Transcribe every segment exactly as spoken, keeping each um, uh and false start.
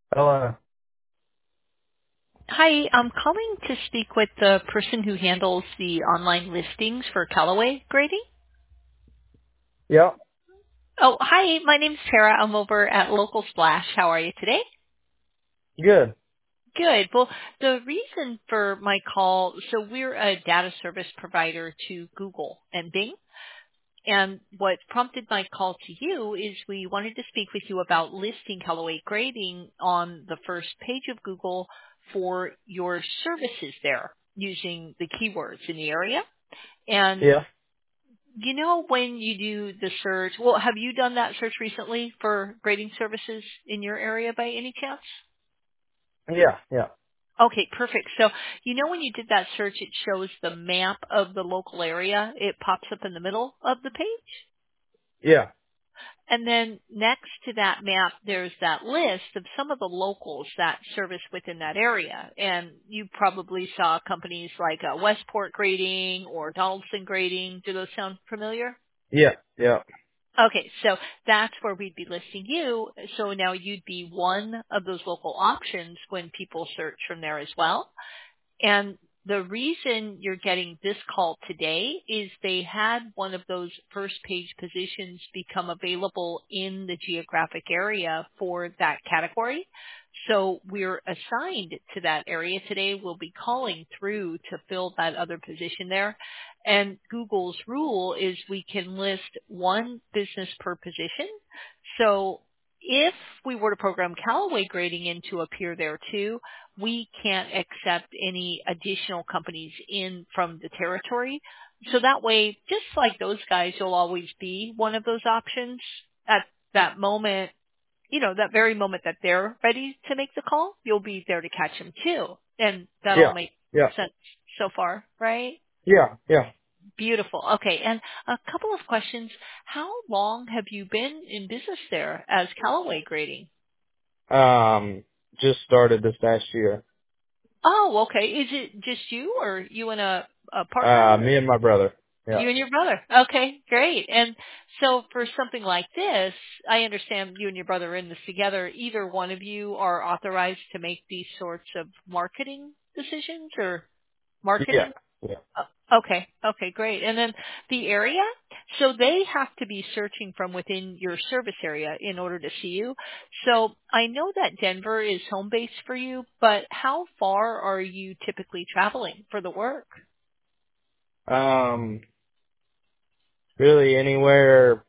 Hello. Hi, I'm calling to speak with the person who handles the online listings for Callaway grading. Yep. Oh, hi, my name's Tara. I'm over at Local Splash. How are you today? Good. Good. Well, the reason for my call, so we're a data service provider to Google and Bing. And what prompted my call to you is we wanted to speak with you about listing Callaway grading on the first page of Google for your services there using the keywords in the area. And Yeah. you know, when you do the search, well, have you done that search recently for grading services in your area by any chance? Yeah. Yeah. Okay, perfect. So, you know, when you did that search, it shows the map of the local area. It pops up in the middle of the page. Yeah. And then next to that map, there's that list of some of the locals that service within that area. And you probably saw companies like uh, Westport Grading or Donaldson Grading. Do those sound familiar? Yeah. Yeah. Okay, so that's where we'd be listing you. So now you'd be one of those local options when people search from there as well. And the reason you're getting this call today is they had one of those first page positions become available in the geographic area for that category. So we're assigned to that area today. We'll be calling through to fill that other position there. And Google's rule is we can list one business per position. So if we were to program Callaway grading in to appear there too, we can't accept any additional companies in from the territory. So that way, just like those guys, you'll always be one of those options at that moment, you know, that very moment that they're ready to make the call, you'll be there to catch them too. And that all Yeah. makes Yeah. sense so far, right? Yeah. Yeah. Beautiful. Okay. And a couple of questions. How long have you been in business there as Callaway grading? Um, just started this past year. Oh, okay. Is it just you or you and a, a Uh, partner? me and my brother. Yeah. You and your brother. Okay, great. And so for something like this, I understand you and your brother are in this together. Either one of you are authorized to make these sorts of marketing decisions or Yeah. marketing? Yeah. Uh, Okay, okay, great. And then the area, so they have to be searching from within your service area in order to see you. So I know that Denver is home base for you, but how far are you typically traveling for the work? Um, really anywhere,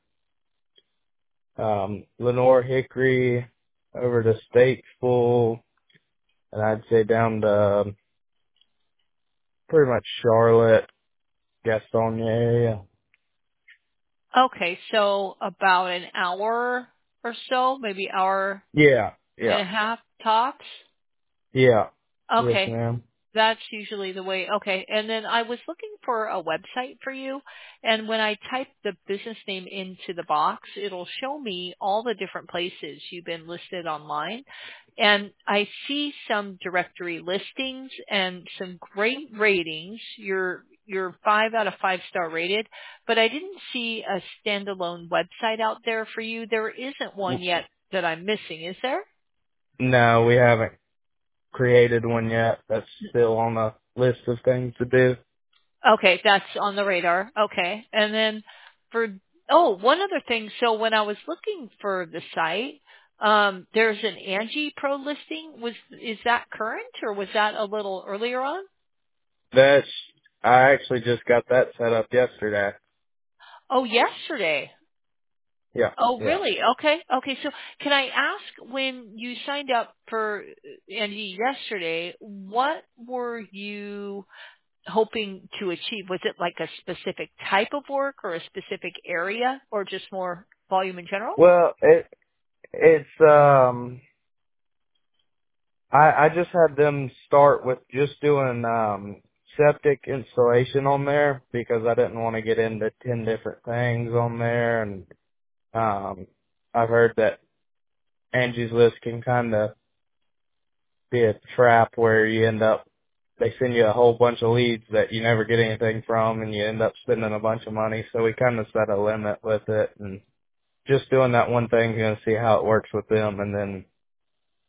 um, Lenore, Hickory, over to Statesville, and I'd say down to um, pretty much Charlotte, Gastonia area. Okay, so about an hour or so, maybe hour Yeah. and Yeah. a half tops. Yeah. Yes, Okay, ma'am. that's usually the way. Okay, and then I was looking for a website for you, and when I type the business name into the box, it'll show me all the different places you've been listed online. And I see some directory listings and some great ratings. You're you're five out of five star rated, but I didn't see a standalone website out there for you. There isn't one yet that I'm missing, is there? No, we haven't created one yet. That's still on the list of things to do. Okay, that's on the radar. Okay. And then for, oh, one other thing. So when I was looking for the site, um, there's an Angie Pro listing. Was, is that current or was that a little earlier on? That's, I actually just got that set up yesterday. Oh, yesterday. Yeah, Oh, yeah. really? Okay. Okay. So can I ask when you signed up for Angie yesterday, what were you hoping to achieve? Was it like a specific type of work or a specific area or just more volume in general? Well, it, it's, um, I, I just had them start with just doing, um, septic installation on there because I didn't want to get into ten different things on there. And, um, I've heard that Angie's List can kind of be a trap where you end up they send you a whole bunch of leads that you never get anything from and you end up spending a bunch of money. So we kind of set a limit with it and just doing that one thing, going to see how it works with them and then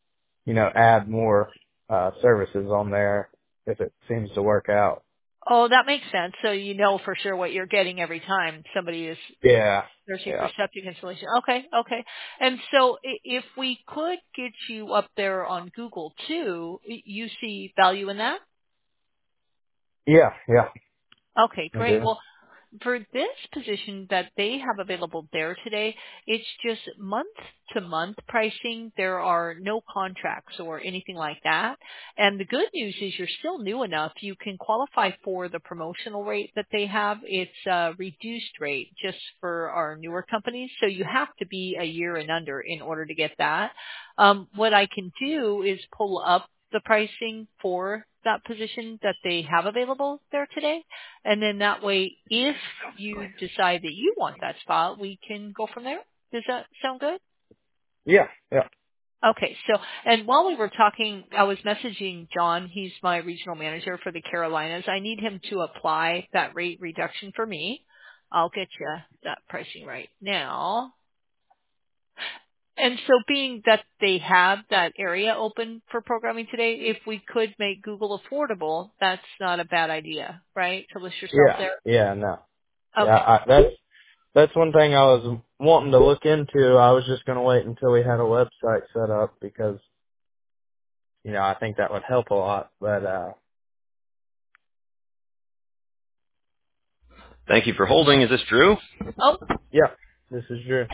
you know, add more uh services on there if it seems to work out. Oh, that makes sense. So you know for sure what you're getting every time somebody is Yeah. searching for Yeah. septic installation. Okay, okay. And so i- if we could get you up there on Google too, y- you see value in that? Yeah. Yeah. Okay, I great. do. Well, for this position that they have available there today, it's just month to month pricing. There are no contracts or anything like that. And the good news is you're still new enough. You can qualify for the promotional rate that they have. It's a reduced rate just for our newer companies. So you have to be a year and under in order to get that. Um, what I can do is pull up the pricing for that position that they have available there today. And then that way, if you decide that you want that spot, we can go from there. Does that sound good? Yeah. Yeah. Okay, so, and while we were talking, I was messaging John. He's my regional manager for the Carolinas. I need him to apply that rate reduction for me. I'll get you that pricing right now. And so being that they have that area open for programming today, if we could make Google affordable, that's not a bad idea, right? To list yourself Yeah. there. Yeah. No. Yeah. Okay. I, that's that's one thing I was wanting to look into. I was just gonna wait until we had a website set up because you know I think that would help a lot. But uh, Thank you for holding. Is this Drew? Oh, yeah, this is Drew.